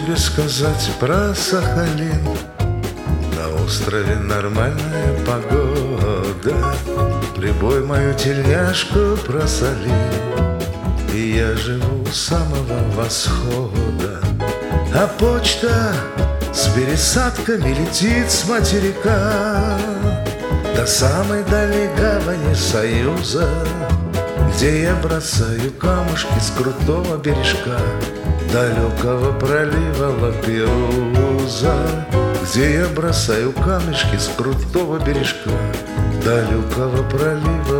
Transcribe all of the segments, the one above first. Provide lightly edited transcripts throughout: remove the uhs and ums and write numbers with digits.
тебе сказать про Сахалин? На острове нормальная погода, прибой мою тельняшку просолил, и я живу у самого восхода. А почта с пересадками летит с материка до самой дальней гавани Союза, где я бросаю камушки с крутого бережка далекого пролива Лаперуза, где я бросаю камешки с крутого бережка далекого пролива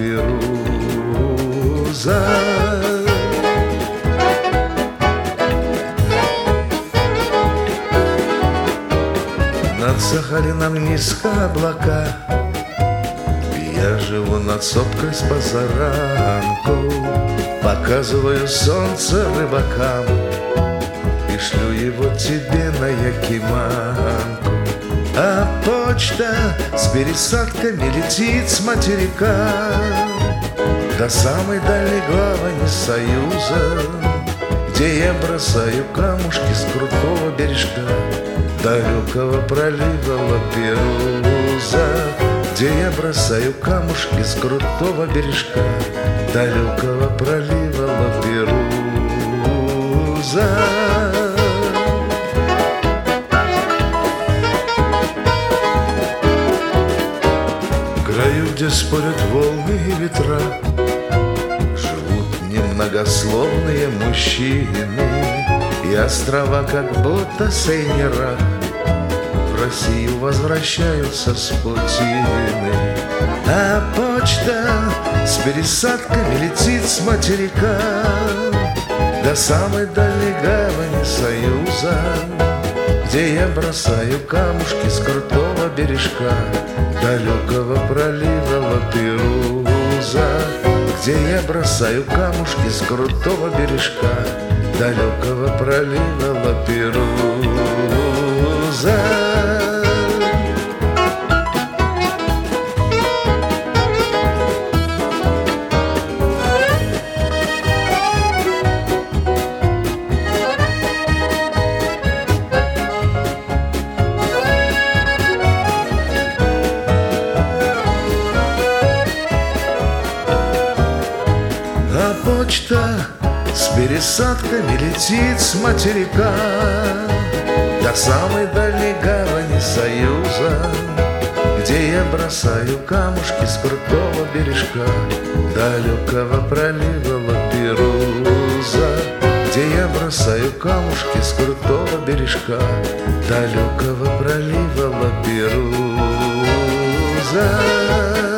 Лаперуза. Над Сахалином низко облака, я живу над сопкой с позаранку, показываю солнце рыбакам и шлю его тебе на Якиманку. А почта с пересадками летит с материка до самой дальней гавани Союза, где я бросаю камушки с крутого бережка далекого пролива Лаперуза, где я бросаю камушки с крутого бережка далекого пролива Лаперуза. В краю, где спорят волны и ветра, живут немногословные мужчины, и острова как будто сейнера в Россию возвращаются с путины. А почта с пересадками летит с материка до самой дальней гавани Союза, где я бросаю камушки с крутого бережка далекого пролива Лаперуза, где я бросаю камушки с крутого бережка далекого пролива Лаперуза. А почта с пересадками летит с материка до самой дальней гавани Союза, где я бросаю камушки с крутого бережка далекого пролива Лаперуза, где я бросаю камушки с крутого бережка далекого пролива Лаперуза.